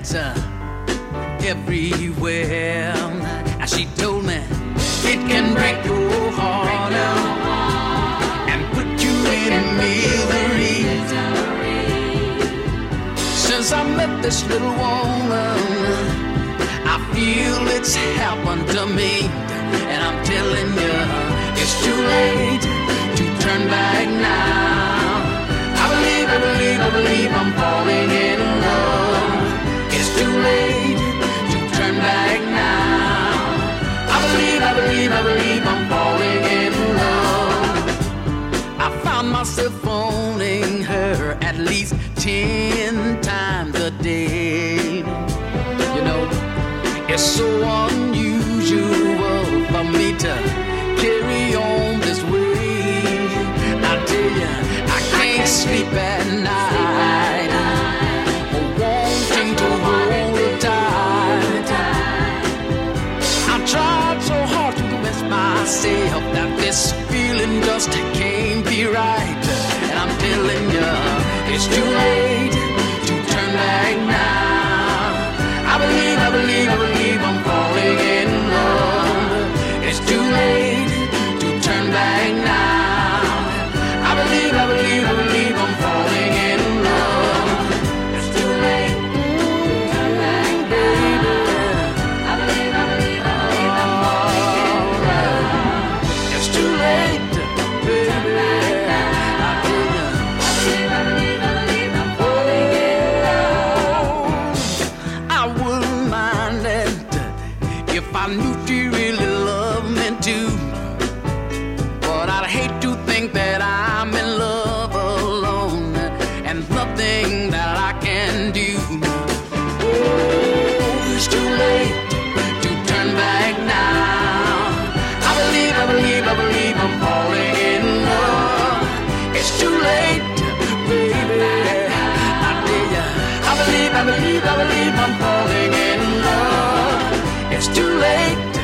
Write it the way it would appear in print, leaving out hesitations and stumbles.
beds everywhere. And she told me it can break your heart and put you in misery. Since I met this little woman, I feel it's happened to me. And I'm telling you, it's too late to turn back now. I believe I'm falling in love. It's too late to turn back now. I believe I'm falling in love. I found myself phoning her at least 10 times a day. You know, it's so unusual for me to carry on this way. I tell you, I can't sleep at night, wanting to hold her tight. I tried so hard to convince myself that this feeling just can't be right. And I'm telling you, it's too late to turn back now. I believe I'm falling in love. It's too late to turn back now. I believe I'm falling in love. It's too late to turn back, baby. I believe I'm falling in love. It's too late, baby. I believe I'm falling in love. I wouldn't mind it if I knew she really loved me too. But I'd hate to think that I'm in love alone and nothing that I can do. Oh, it's too late to turn back now. I believe I'm falling in love. It's too late, baby. I tell ya, I believe I'm falling in love. It's too late